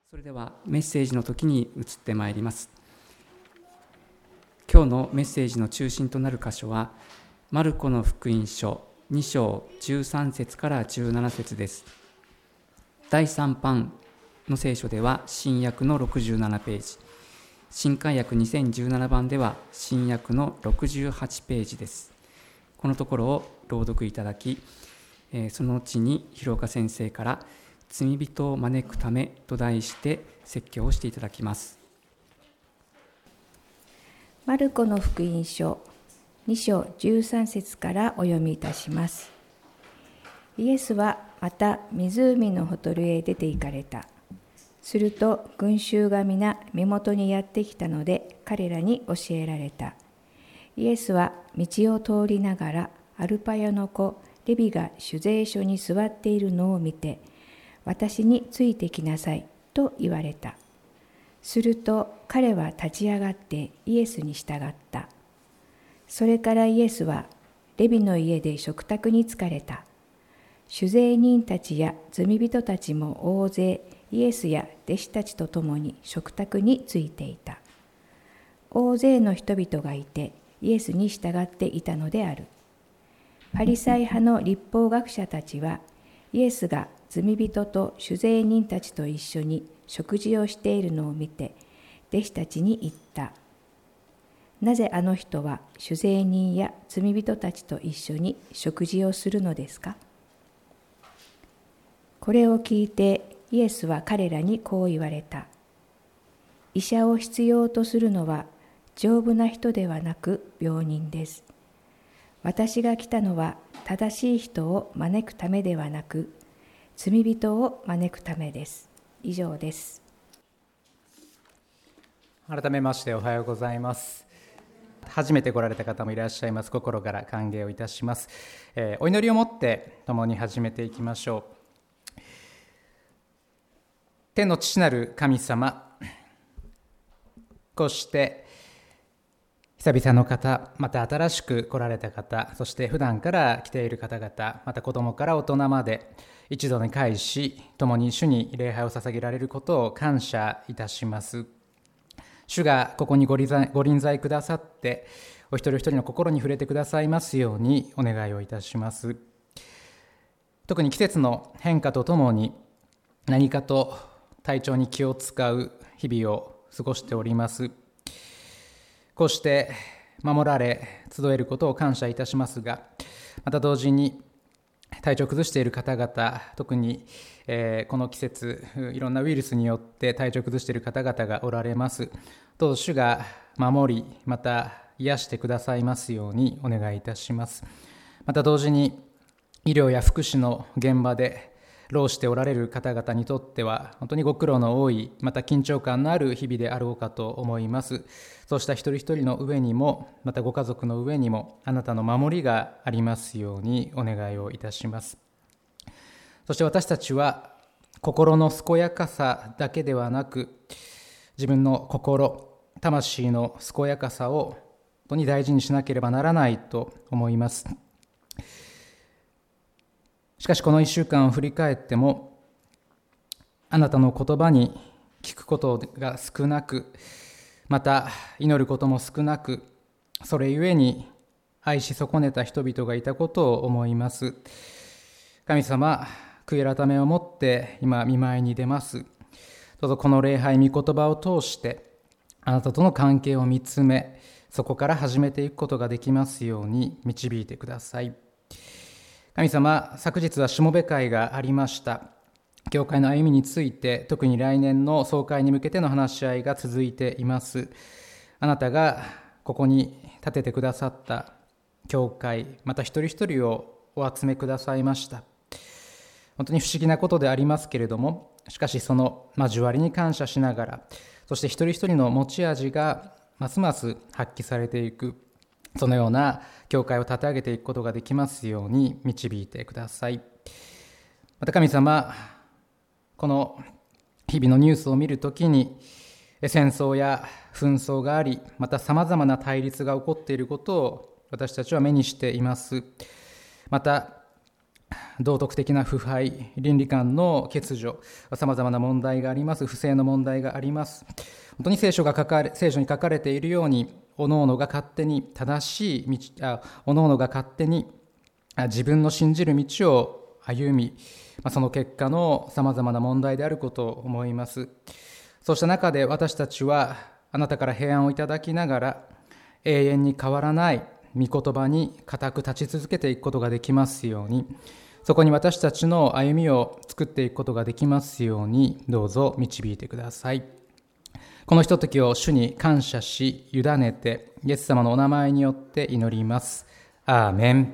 それではメッセージの時に移ってまいります。今日のメッセージの中心となる箇所はマルコの福音書2章13節から17節です。第3版の聖書では新約の67ページ、新漢訳2017番では新約の68ページです。このところを朗読いただき、その後に広岡先生から罪人を招くためと題して説教をしていただきます。 マルコの福音書2章13節からお読みいたします。イエスはまた湖のほとりへ出て行かれた。すると群衆が皆身元にやってきたので彼らに教えられた。イエスは道を通りながらアルパヤの子レビが酒税所に座っているのを見て、私についてきなさいと言われた。すると彼は立ち上がってイエスに従った。それからイエスはレビの家で食卓に疲れた。酒税人たちや罪人たちも大勢イエスや弟子たちと共に食卓についていた。大勢の人々がいてイエスに従っていたのである。パリサイ派の律法学者たちはイエスが罪人と酒税人たちと一緒に食事をしているのを見て弟子たちに言った。なぜあの人は酒税人や罪人たちと一緒に食事をするのですか？これを聞いてイエスは彼らにこう言われた。医者を必要とするのは丈夫な人ではなく病人です。私が来たのは正しい人を招くためではなく罪人を招くためです。以上です。 改めましておはようございます。初めて来られた方もいらっしゃいます。心から歓迎をいたします。お祈りをもって共に始めていきましょう。天の父なる神様、こうして久々の方、また新しく来られた方、そして普段から来ている方々、また子供から大人まで一度に会し、共に主に礼拝を捧げられることを感謝いたします。主がここにご臨在くださって、お一人一人の心に触れてくださいますようにお願いをいたします。特に季節の変化とともに、何かと体調に気を使う日々を過ごしております。こうして守られ集えることを感謝いたしますが、また同時に体調を崩している方々、特にこの季節いろんなウイルスによって体調を崩している方々がおられます。どう主が守り、また癒してくださいますようにお願いいたします。また同時に医療や福祉の現場で労しておられる方々にとっては本当にご苦労の多い、また緊張感のある日々であろうかと思います。そうした一人一人の上にも、またご家族の上にもあなたの守りがありますようにお願いをいたします。そして私たちは心の健やかさだけではなく、自分の心、魂の健やかさを本当に大事にしなければならないと思います。しかしこの1週間を振り返っても、あなたの言葉に聞くことが少なく、また祈ることも少なく、それゆえに愛し損ねた人々がいたことを思います。神様、悔い改めをもって今御前に出ます。どうぞこの礼拝、御言葉を通してあなたとの関係を見つめ、そこから始めていくことができますように導いてください。神様、昨日はしもべ会がありました。教会の歩みについて、特に来年の総会に向けての話し合いが続いています。あなたがここに立ててくださった教会、また一人一人をお集めくださいました。本当に不思議なことでありますけれども、しかしその交わりに感謝しながら、そして一人一人の持ち味がますます発揮されていく、そのような教会を立て上げていくことができますように導いてください。また神様、この日々のニュースを見るときに戦争や紛争があり、またさまざまな対立が起こっていることを私たちは目にしています。また道徳的な腐敗、倫理観の欠如、さまざまな問題があります。不正の問題があります。本当に聖書に書かれているように、おのおのが勝手に正しい道、おのおのが勝手に自分の信じる道を歩み、その結果のさまざまな問題であることを思います。そうした中で私たちはあなたから平安をいただきながら、永遠に変わらない御言葉に固く立ち続けていくことができますように、そこに私たちの歩みを作っていくことができますように、どうぞ導いてください。このひとときを主に感謝し、委ねて、イエス様のお名前によって祈ります。アーメン。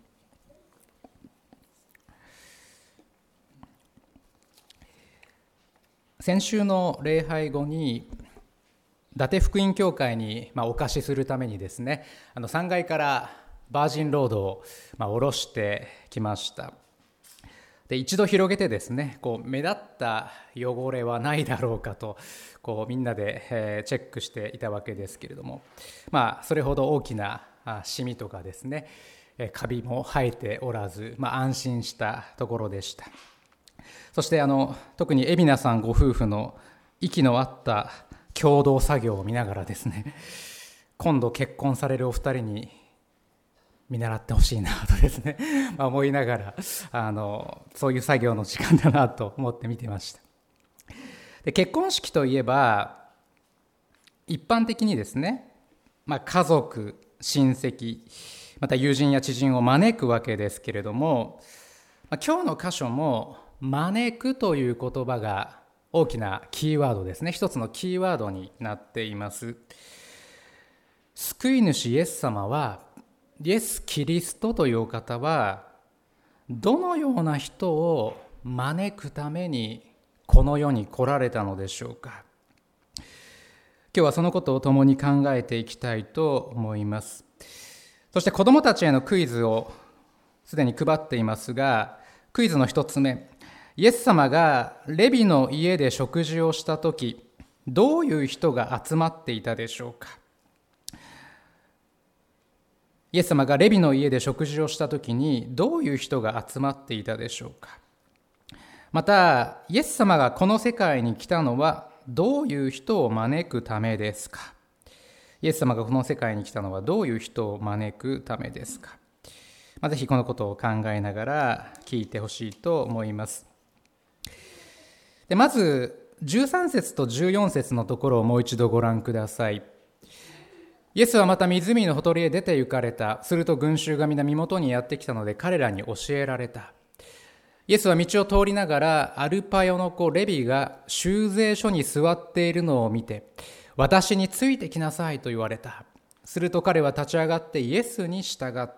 先週の礼拝後に、伊達福音教会にお貸しするためにですね、3階からバージンロードを下ろしてきました。で、一度広げてですね、目立った汚れはないだろうかとみんなでチェックしていたわけですけれども、それほど大きなシミとかですね、カビも生えておらず、安心したところでした。そして特に海老名さんご夫婦の息の合った共同作業を見ながらですね、今度結婚されるお二人に見習ってほしいなとですね、思いながらそういう作業の時間だなと思って見てました。で、結婚式といえば一般的にですね、家族、親戚、また友人や知人を招くわけですけれども、今日の箇所も招くという言葉が大きなキーワードですね。一つのキーワードになっています。救い主イエス様は、イエス・キリストというお方は、どのような人を招くためにこの世に来られたのでしょうか。今日はそのことを共に考えていきたいと思います。そして子どもたちへのクイズをすでに配っていますが、クイズの一つ目、イエス様がレビの家で食事をしたとき、どういう人が集まっていたでしょうか。イエス様がレビの家で食事をしたときに、どういう人が集まっていたでしょうか。また、イエス様がこの世界に来たのは、どういう人を招くためですか。イエス様がこの世界に来たのは、どういう人を招くためですか。ぜひこのことを考えながら聞いてほしいと思います。で、まず13節と14節のところをもう一度ご覧ください。イエスはまた湖のほとりへ出て行かれた。すると群衆が皆身元にやってきたので彼らに教えられた。イエスは道を通りながらアルパヨの子レビが修税所に座っているのを見て、私についてきなさいと言われた。すると彼は立ち上がってイエスに従った。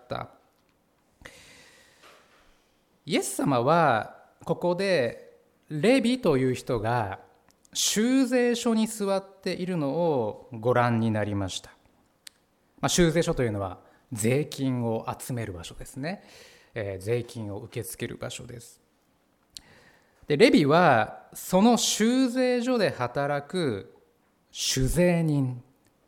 イエス様はここでレビという人が修税所に座っているのをご覧になりました。修税所というのは税金を集める場所ですね。税金を受け付ける場所です。で、レビはその修税所で働く酒税人、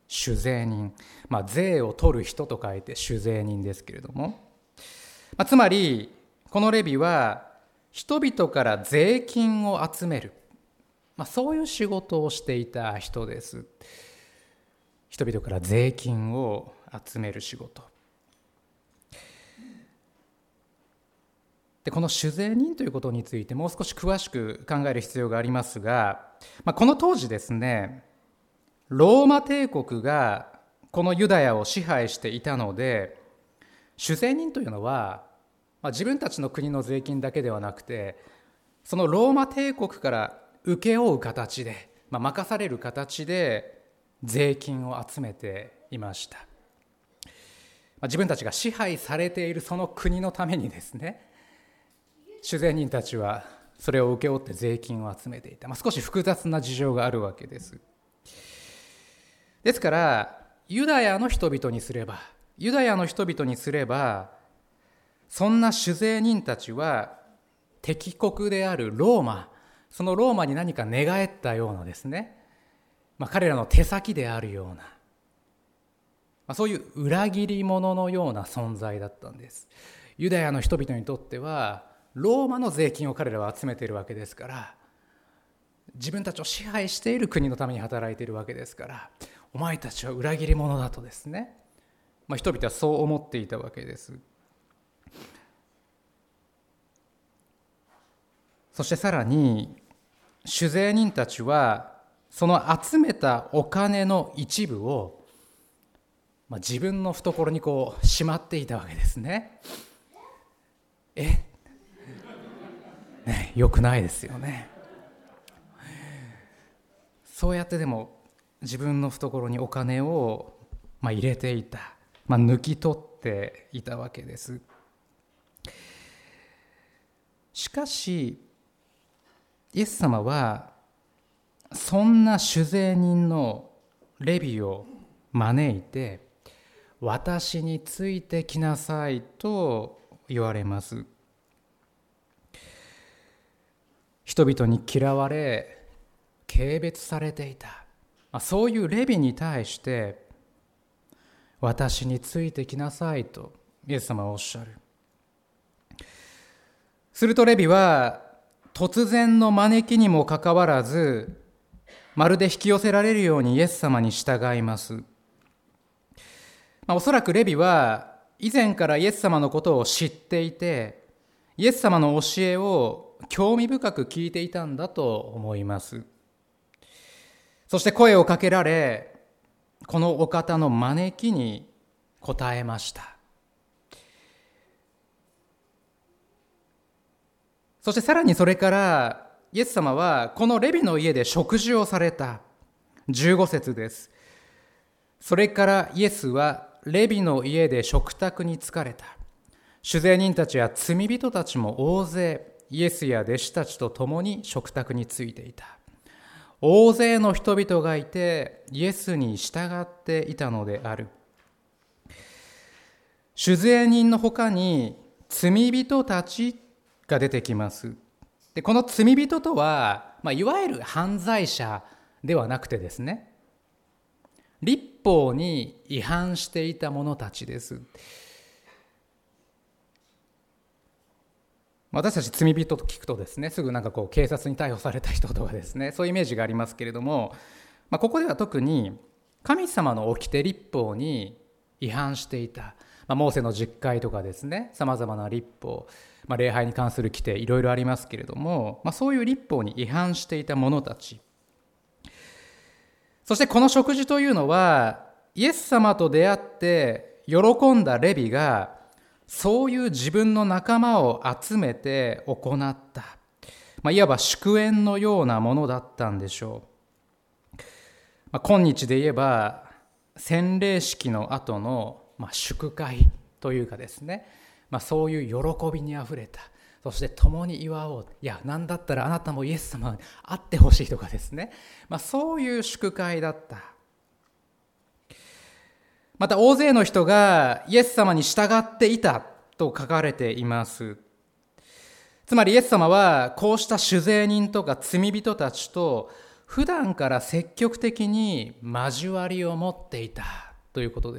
税を取る人と書いて酒税人ですけれども、つまりこのレビは人々から税金を集める、そういう仕事をしていた人です。人々から税金を集める仕事で、この酒税人ということについてもう少し詳しく考える必要がありますが、この当時ですね、ローマ帝国がこのユダヤを支配していたので、酒税人というのは、自分たちの国の税金だけではなくて、そのローマ帝国から請け負う形で、任される形で税金を集めていました。自分たちが支配されているその国のためにですね、酒税人たちはそれを請け負って税金を集めていた。少し複雑な事情があるわけです。ですからユダヤの人々にすれば、そんな酒税人たちは敵国であるローマ、そのローマに何か寝返ったようなですね、彼らの手先であるような、そういう裏切り者のような存在だったんです。ユダヤの人々にとってはローマの税金を彼らは集めているわけですから、自分たちを支配している国のために働いているわけですから、お前たちは裏切り者だとですね、人々はそう思っていたわけです。そしてさらに主税人たちはその集めたお金の一部を自分の懐にしまっていたわけですね。よくないですよね。そうやってでも自分の懐にお金を入れていた、抜き取っていたわけです。しかしイエス様はそんな主税人のレビを招いて、私についてきなさいと言われます。人々に嫌われ軽蔑されていた、そういうレビに対して私についてきなさいとイエス様はおっしゃる。するとレビは突然の招きにもかかわらず、まるで引き寄せられるようにイエス様に従います。おそらくレビは以前からイエス様のことを知っていて、イエス様の教えを興味深く聞いていたんだと思います。そして声をかけられ、このお方の招きに応えました。そしてさらにそれからイエス様はこのレビの家で食事をされた。15節です。それからイエスはレビの家で食卓に就かれた。主税人たちや罪人たちも大勢イエスや弟子たちと共に食卓についていた。大勢の人々がいてイエスに従っていたのである。主税人の他に罪人たちが出てきます。でこの罪人とは、いわゆる犯罪者ではなくてですね、律法に違反していた者たちです。私たち罪人と聞くとですね、すぐ警察に逮捕された人とかですね、そういうイメージがありますけれども、ここでは特に神様の掟律法に違反していた、モーセの十戒とかですね、さまざまな律法、礼拝に関する規定いろいろありますけれども、そういう律法に違反していた者たち、そしてこの食事というのはイエス様と出会って喜んだレビがそういう自分の仲間を集めて行った、いわば祝宴のようなものだったんでしょう。今日で言えば洗礼式の後の祝会というかですね、そういう喜びにあふれた、そして共に祝おう、なんだったらあなたもイエス様に会ってほしいとかですね、そういう祝会だった。また大勢の人がイエス様に従っていたと書かれています。つまりイエス様はこうした主税人とか罪人たちと普段から積極的に交わりを持っていたということです。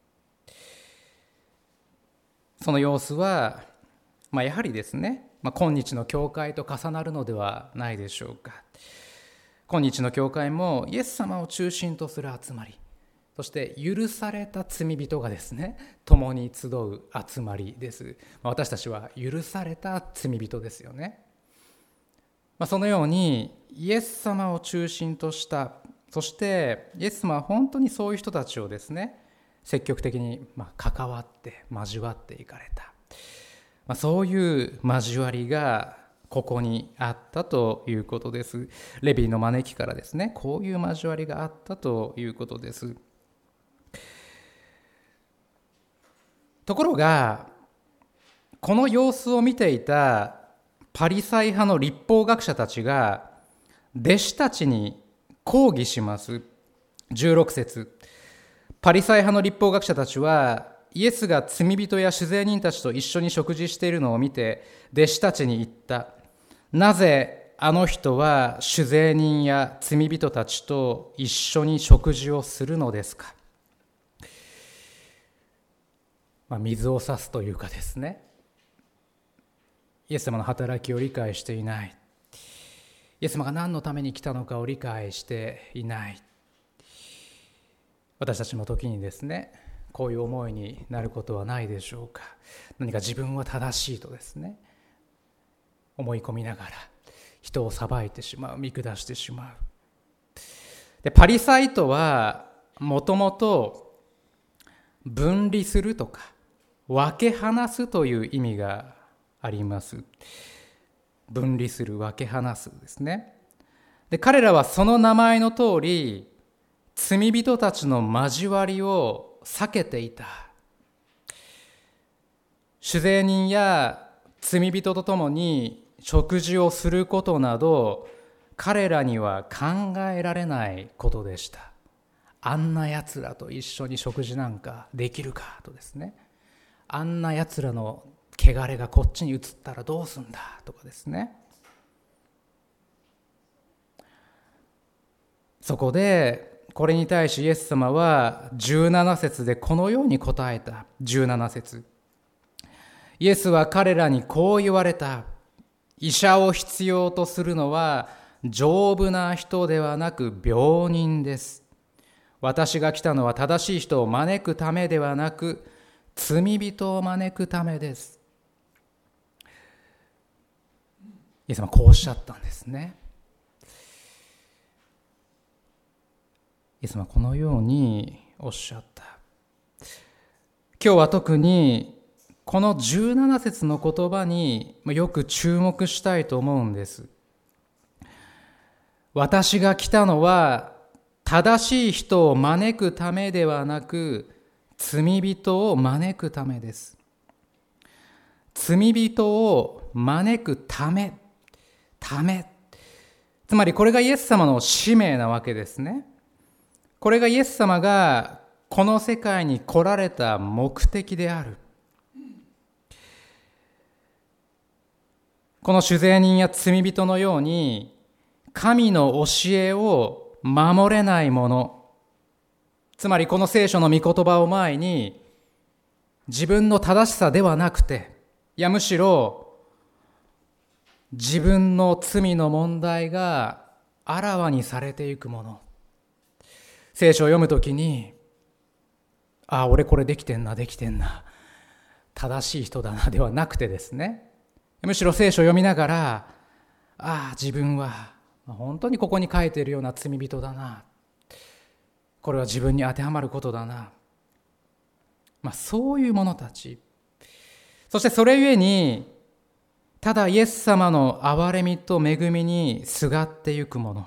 その様子は、やはりですね、今日の教会と重なるのではないでしょうか。今日の教会もイエス様を中心とする集まり、そして許された罪人がですね、共に集う集まりです。私たちは許された罪人ですよね。そのようにイエス様を中心とした、そしてイエス様は本当にそういう人たちをですね、積極的に関わって交わっていかれた、そういう交わりがここにあったということです。レビの招きからですね、こういう交わりがあったということです。ところがこの様子を見ていたパリサイ派の律法学者たちが弟子たちに抗議します。16節、パリサイ派の律法学者たちはイエスが罪人や主税人たちと一緒に食事しているのを見て弟子たちに言った。なぜあの人は主税人や罪人たちと一緒に食事をするのですか。水を差すというかですね、 イエス様の働きを理解していない。イエス様が何のために来たのかを理解していない。私たちの時にですね、こういう思いになることはないでしょうか。何か自分は正しいとですね、思い込みながら人を裁いてしまう、見下してしまう。で、パリサイとはもともと分離するとか分け離すという意味があります。分離する、分け離すですね。で、彼らはその名前の通り罪人たちの交わりを避けていた。酒税人や罪人と共に食事をすることなど彼らには考えられないことでした。あんなやつらと一緒に食事なんかできるかとですね、あんなやつらの汚れがこっちに移ったらどうすんだとかですね。そこでこれに対しイエス様は17節でこのように答えた。17節、イエスは彼らにこう言われた。医者を必要とするのは丈夫な人ではなく病人です。私が来たのは正しい人を招くためではなく罪人を招くためです。イエス様はこうおっしゃったんですね。イエス様はこのようにおっしゃった。今日は特にこの17節の言葉によく注目したいと思うんです。私が来たのは正しい人を招くためではなく罪人を招くためです。罪人を招くため。つまりこれがイエス様の使命なわけですね。これがイエス様がこの世界に来られた目的である。この酒税人や罪人のように神の教えを守れない者、つまりこの聖書の御言葉を前に自分の正しさではなくて、いやむしろ自分の罪の問題があらわにされていく者、聖書を読むときに、ああ俺これできてんな正しい人だなではなくてですね、むしろ聖書を読みながら、ああ自分は本当にここに書いているような罪人だな、これは自分に当てはまることだな、そういう者たち、そしてそれゆえにただイエス様の憐れみと恵みにすがってゆく者、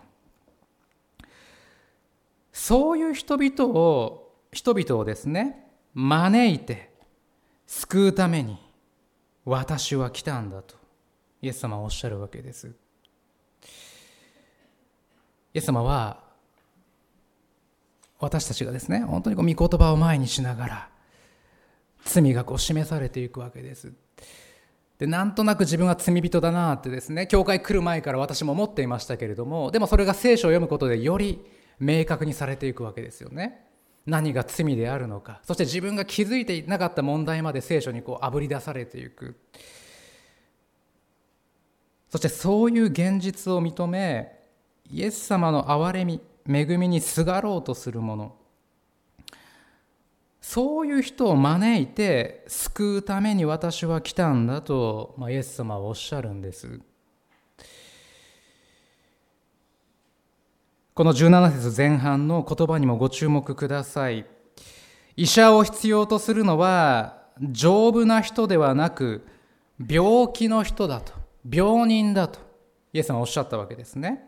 そういう人々をですね、招いて救うために私は来たんだとイエス様はおっしゃるわけです。イエス様は私たちがですね、本当に御言葉を前にしながら罪が示されていくわけです。で、なんとなく自分は罪人だなってですね、教会来る前から私も思っていましたけれども、でもそれが聖書を読むことでより明確にされていくわけですよね。何が罪であるのか、そして自分が気づいていなかった問題まで聖書にあぶり出されていく。そしてそういう現実を認め、イエス様の憐れみ、恵みにすがろうとする者、そういう人を招いて救うために私は来たんだと、イエス様はおっしゃるんです。この17節前半の言葉にもご注目ください。医者を必要とするのは丈夫な人ではなく病気の人だと、病人だとイエス様はおっしゃったわけですね。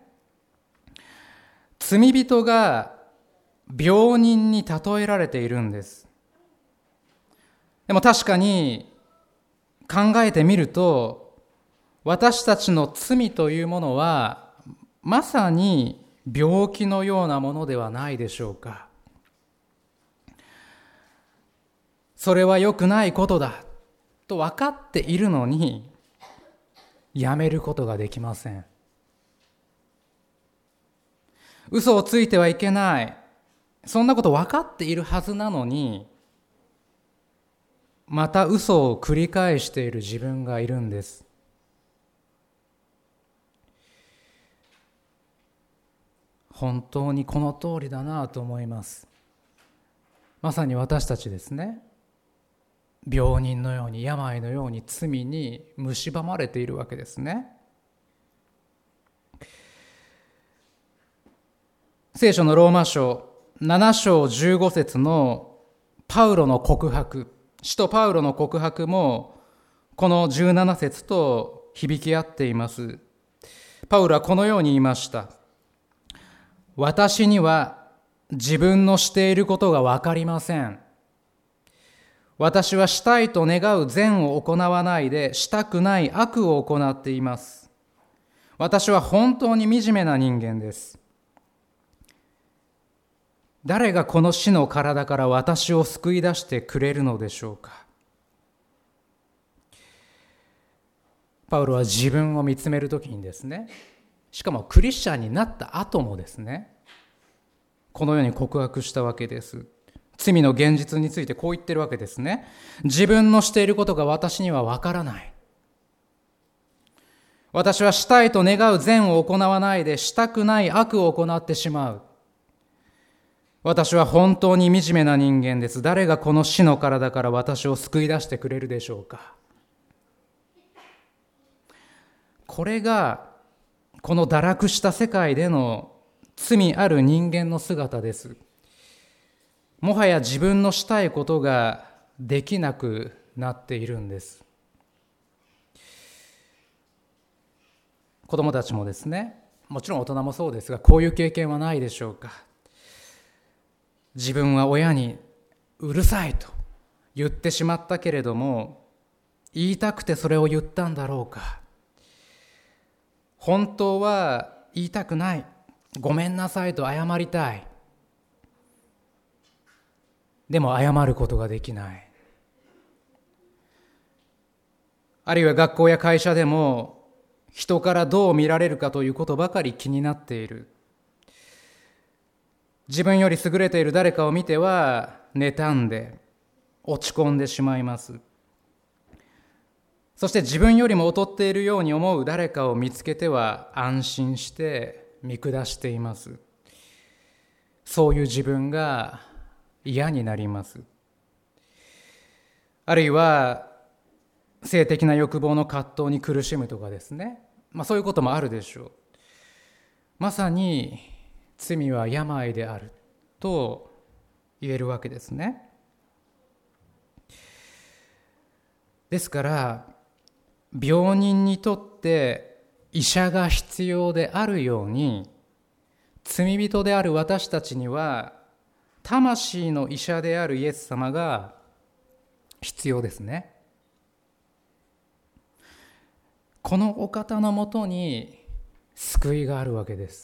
罪人が病人に例えられているんです。でも確かに考えてみると、私たちの罪というものはまさに病気のようなものではないでしょうか。それは良くないことだと分かっているのにやめることができません。嘘をついてはいけない、そんなこと分かっているはずなのに、また嘘を繰り返している自分がいるんです。 本当にこの通りだなと思います。まさに私たちですね、病人のように、病のように罪に蝕まれているわけですね。聖書のローマ書7章15節のパウロの告白、使徒パウロの告白もこの17節と響き合っています。パウロはこのように言いました。私には自分のしていることが分かりません。私はしたいと願う善を行わないで、したくない悪を行っています。私は本当に惨めな人間です。誰がこの死の体から私を救い出してくれるのでしょうか。パウロは自分を見つめるときにですね、しかもクリスチャンになった後もですね、このように告白したわけです。罪の現実についてこう言ってるわけですね。自分のしていることが私にはわからない。私はしたいと願う善を行わないで、したくない悪を行ってしまう。私は本当に惨めな人間です。誰がこの死の体から私を救い出してくれるでしょうか。これがこの堕落した世界での罪ある人間の姿です。もはや自分のしたいことができなくなっているんです。子供たちもですね、もちろん大人もそうですが、こういう経験はないでしょうか。自分は親にうるさいと言ってしまったけれども、言いたくてそれを言ったんだろうか。本当は言いたくない。ごめんなさいと謝りたい。でも謝ることができない。あるいは学校や会社でも人からどう見られるかということばかり気になっている。自分より優れている誰かを見ては妬んで落ち込んでしまいます。そして自分よりも劣っているように思う誰かを見つけては安心して見下しています。そういう自分が嫌になります。あるいは性的な欲望の葛藤に苦しむとかですね、そういうこともあるでしょう。まさに罪は病であると言えるわけですね。ですから病人にとって医者が必要であるように、罪人である私たちには魂の医者であるイエス様が必要ですね。このお方のもとに救いがあるわけです。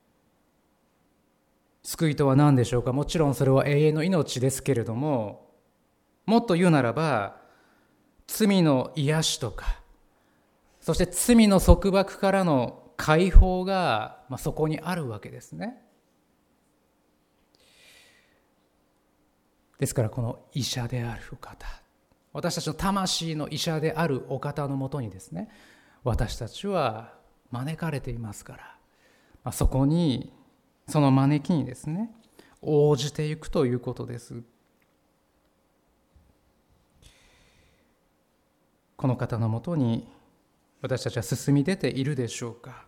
救いとは何でしょうか。もちろんそれは永遠の命ですけれども、もっと言うならば罪の癒しとか、そして罪の束縛からの解放が、そこにあるわけですね。ですからこの医者であるお方、私たちの魂の医者であるお方のもとにですね、私たちは招かれていますから、そこにその招きにですね応じていくということです。この方のもとに私たちは進み出ているでしょうか。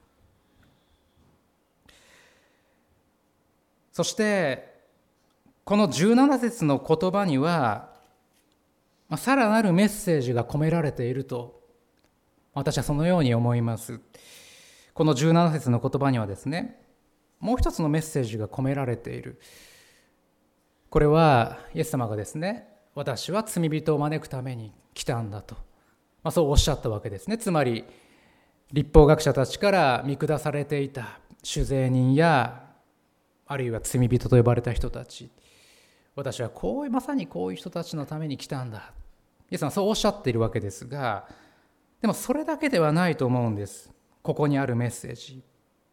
そしてこの17節の言葉にはさらなるメッセージが込められていると私はそのように思います。この17節の言葉にはですね、もう一つのメッセージが込められている。これはイエス様がですね、私は罪人を招くために来たんだと、そうおっしゃったわけですね。つまり律法学者たちから見下されていた主税人やあるいは罪人と呼ばれた人たち、私はまさにこういう人たちのために来たんだ、イエス様はそうおっしゃっているわけですが、でもそれだけではないと思うんです。ここにあるメッセージ、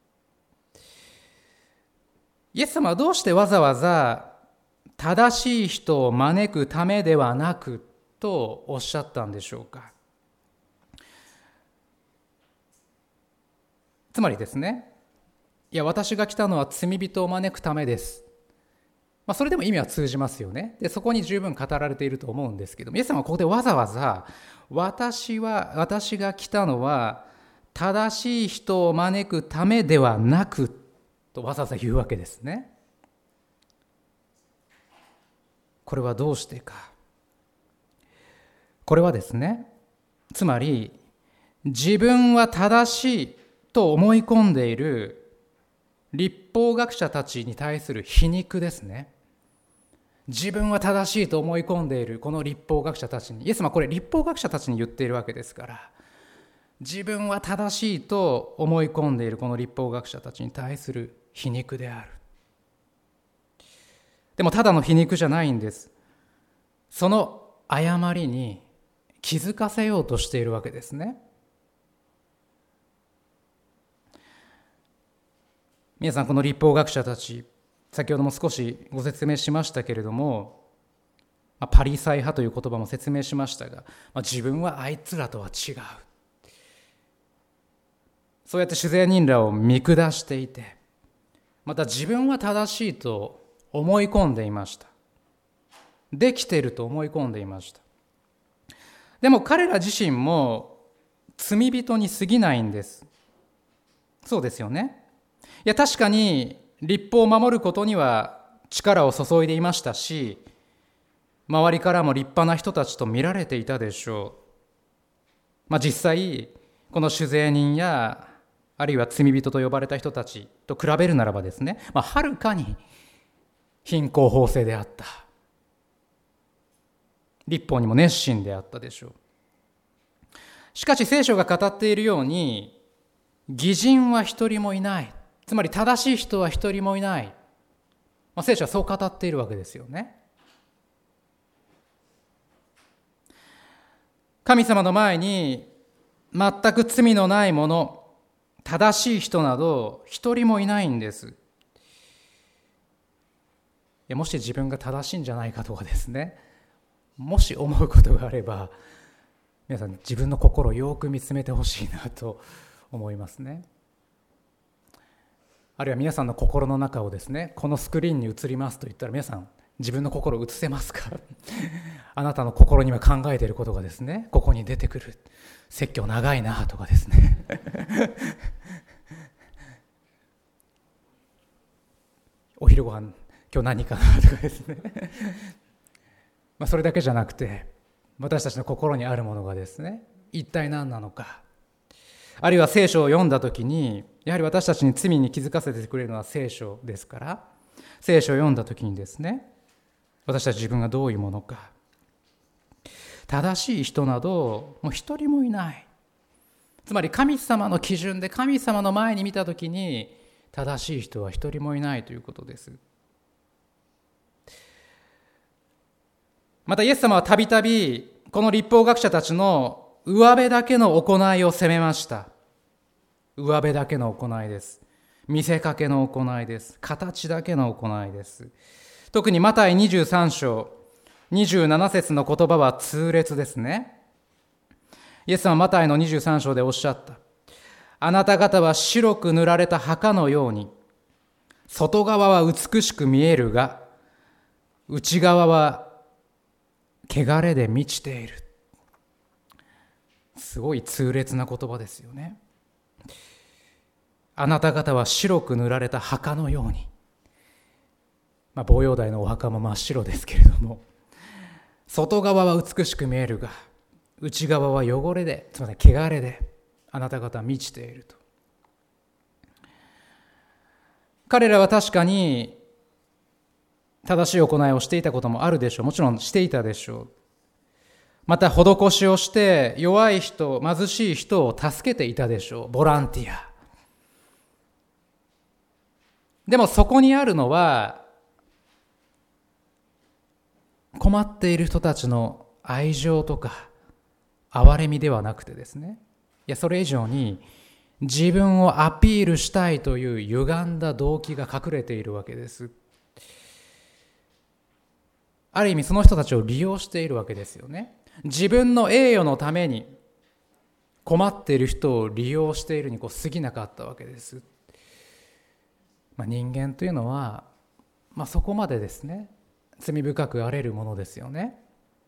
イエス様はどうしてわざわざ正しい人を招くためではなくとおっしゃったんでしょうか。つまりですね、 いや、私が来たのは罪人を招くためです。それでも意味は通じますよね。で、そこに十分語られていると思うんですけども、イエス様はここでわざわざ、私が来たのは正しい人を招くためではなくとわざわざ言うわけですね。これはどうしてか。これはですね、つまり自分は正しいと思い込んでいる律法学者たちに対する皮肉ですね。自分は正しいと思い込んでいるこの律法学者たちに、イエス様はこれ律法学者たちに言っているわけですから、自分は正しいと思い込んでいるこの律法学者たちに対する皮肉である。でもただの皮肉じゃないんです。その誤りに気づかせようとしているわけですね。皆さん、この律法学者たち、先ほども少しご説明しましたけれども、パリサイ派という言葉も説明しましたが、自分はあいつらとは違う。そうやって主税人らを見下していて、また自分は正しいと思い込んでいました。できていると思い込んでいました。でも彼ら自身も罪人に過ぎないんです。そうですよね。いや、確かに律法を守ることには力を注いでいましたし、周りからも立派な人たちと見られていたでしょう。実際この主税人やあるいは罪人と呼ばれた人たちと比べるならばですね、はるかに貧困法制であった。律法にも熱心であったでしょう。しかし聖書が語っているように、義人は一人もいない。つまり正しい人は一人もいない。聖書はそう語っているわけですよね。神様の前に全く罪のない者、正しい人など一人もいないんです。もし自分が正しいんじゃないかとかですね、もし思うことがあれば、皆さん自分の心をよく見つめてほしいなと思いますね。あるいは皆さんの心の中をですね、このスクリーンに映りますと言ったら、皆さん自分の心を映せますか？あなたの心には考えていることがですね、ここに出てくる。説教長いなとかですねお昼ご飯今日何かなとかですねそれだけじゃなくて、私たちの心にあるものがですね、一体何なのか、あるいは聖書を読んだときに、やはり私たちに罪に気づかせてくれるのは聖書ですから、聖書を読んだときにですね、私たち自分がどういうものか、正しい人などもう一人もいない。つまり神様の基準で神様の前に見たときに、正しい人は一人もいないということです。またイエス様はたびたびこの律法学者たちの上辺だけの行いを責めました。上辺だけの行いです。見せかけの行いです。形だけの行いです。特にマタイ23章27節の言葉は痛烈ですね。イエス様はマタイの23章でおっしゃった。あなた方は白く塗られた墓のように、外側は美しく見えるが、内側は汚れで満ちている。すごい痛烈な言葉ですよね。あなた方は白く塗られた墓のように、坊陽台のお墓も真っ白ですけれども、外側は美しく見えるが、内側は汚れで、つまり汚れで、あなた方は満ちていると。彼らは確かに正しい行いをしていたこともあるでしょう。もちろんしていたでしょう。また施しをして弱い人、貧しい人を助けていたでしょう。ボランティア。でもそこにあるのは、困っている人たちの愛情とか憐れみではなくてですね、いや、それ以上に自分をアピールしたいという歪んだ動機が隠れているわけです。ある意味その人たちを利用しているわけですよね。自分の栄誉のために困っている人を利用しているに過ぎなかったわけです。 人間というのは、そこまでですね、罪深くあれるものですよね。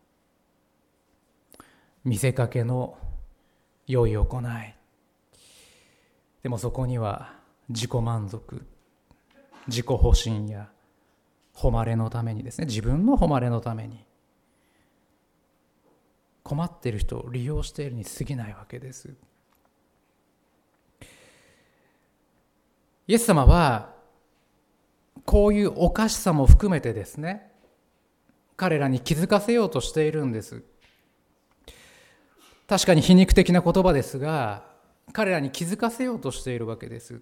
見せかけの良い行い。でもそこには自己満足、自己保身や誉れのためにですね、自分の誉れのために困っている人を利用しているに過ぎないわけです。イエス様はこういうおかしさも含めてですね、彼らに気づかせようとしているんです。確かに皮肉的な言葉ですが、彼らに気づかせようとしているわけです。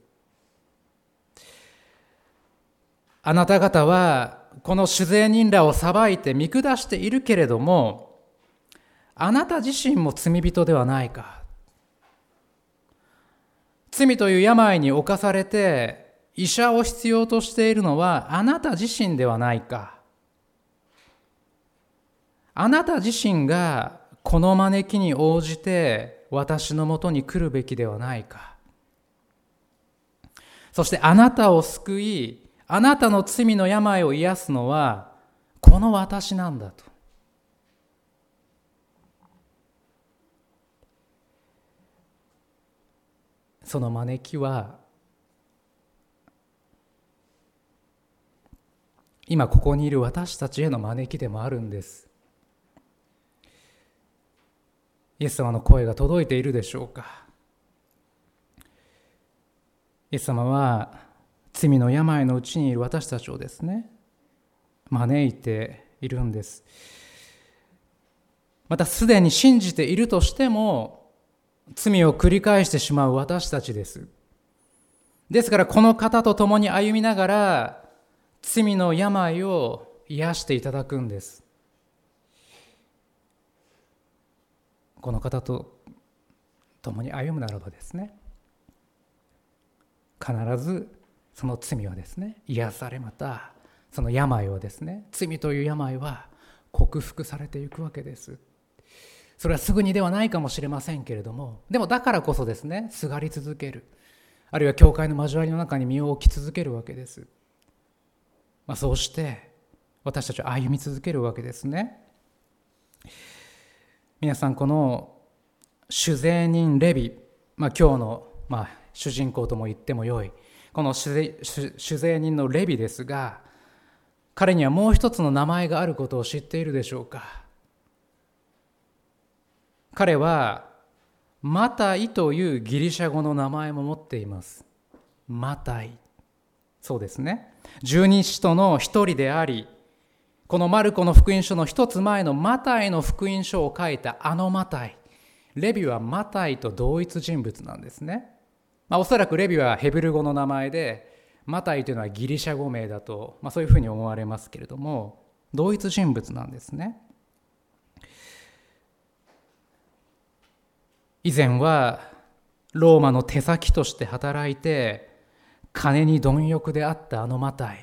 あなた方はこの主税人らを裁いて見下しているけれども、あなた自身も罪人ではないか。罪という病に侵されて医者を必要としているのはあなた自身ではないか。あなた自身がこの招きに応じて私のもとに来るべきではないか。そしてあなたを救い、あなたの罪の病を癒すのはこの私なんだと。その招きは今ここにいる私たちへの招きでもあるんです。イエス様の声が届いているでしょうか。イエス様は罪の病のうちにいる私たちをですね、招いているんです。またすでに信じているとしても罪を繰り返してしまう私たちです。ですからこの方と共に歩みながら罪の病を癒していただくんです。この方と共に歩むならばですね、必ずその罪はですね、癒され、またその病はですね、罪という病は克服されていくわけです。それはすぐにではないかもしれませんけれども、でもだからこそですね、すがり続ける、あるいは教会の交わりの中に身を置き続けるわけです。そうして私たちは歩み続けるわけですね。皆さん、この主税人レビ、今日の主人公とも言ってもよいこの主税人のレビですが、彼にはもう一つの名前があることを知っているでしょうか。彼はマタイというギリシャ語の名前も持っています。マタイ、そうですね、十二使徒の一人であり、このマルコの福音書の一つ前のマタイの福音書を書いたあのマタイ、レビはマタイと同一人物なんですね。おそらくレビはヘブル語の名前で、マタイというのはギリシャ語名だと、そういうふうに思われますけれども、同一人物なんですね。以前はローマの手先として働いて金に貪欲であったあのマタイ。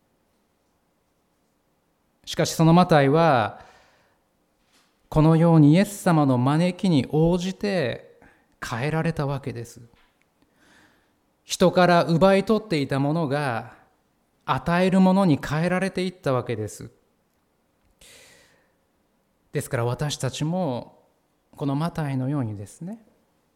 しかしそのマタイはこのようにイエス様の招きに応じて変えられたわけです。人から奪い取っていたものが与えるものに変えられていったわけです。ですから私たちもこのマタイのようにですね、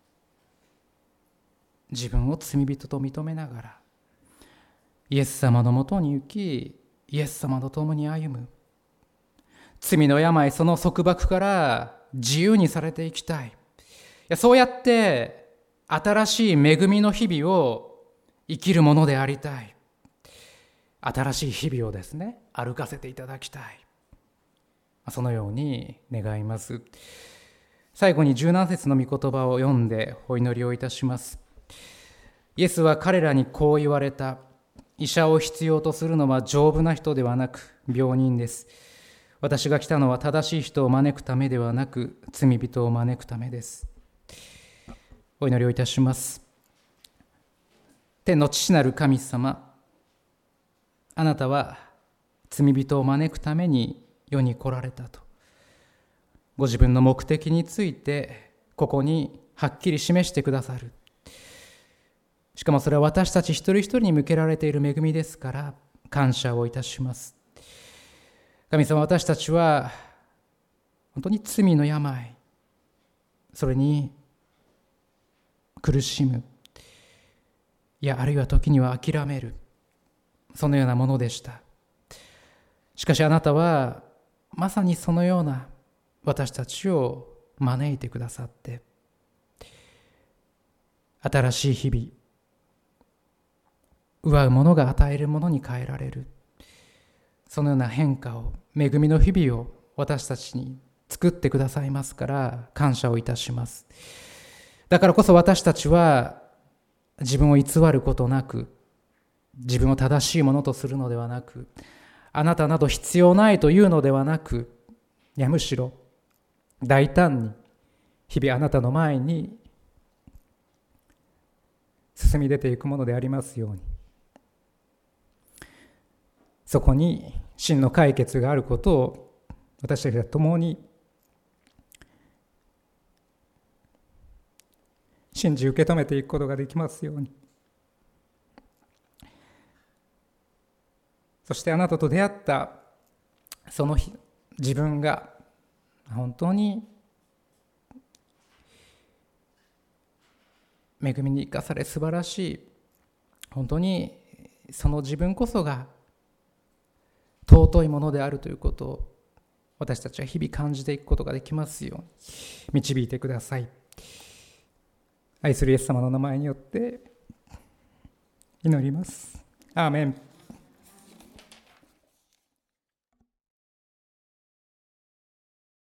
自分を罪人と認めながらイエス様のもとに行き、イエス様と共に歩む、罪の病、その束縛から自由にされていきたい。そうやって新しい恵みの日々を生きるものでありたい。新しい日々をですね、歩かせていただきたい。そのように願います。最後に17節の御言葉を読んでお祈りをいたします。イエスは彼らにこう言われた。医者を必要とするのは丈夫な人ではなく病人です。私が来たのは正しい人を招くためではなく罪人を招くためです。お祈りをいたします。天の父なる神様、あなたは罪人を招くために世に来られたと、ご自分の目的についてここにはっきり示してくださる。 しかもそれは私たち一人一人に向けられている恵みですから感謝をいたします。神様、私たちは本当に罪の病、それに苦しむ、いやあるいは時には諦める、そのようなものでした。しかしあなたはまさにそのような私たちを招いてくださって、新しい日々、奪うものが与えるものに変えられる、そのような変化を、恵みの日々を私たちに作ってくださいますから感謝をいたします。だからこそ私たちは自分を偽ることなく、自分を正しいものとするのではなく、あなたなど必要ないというのではなく、いやむしろ大胆に日々あなたの前に進み出ていくものでありますように、そこに真の解決があることを私たちは共に信じ受け止めていくことができますように。そしてあなたと出会ったその日、自分が本当に恵みに生かされ素晴らしい、本当にその自分こそが尊いものであるということを私たちは日々感じていくことができますように導いてください。愛するイエス様の名前によって祈ります。アーメン。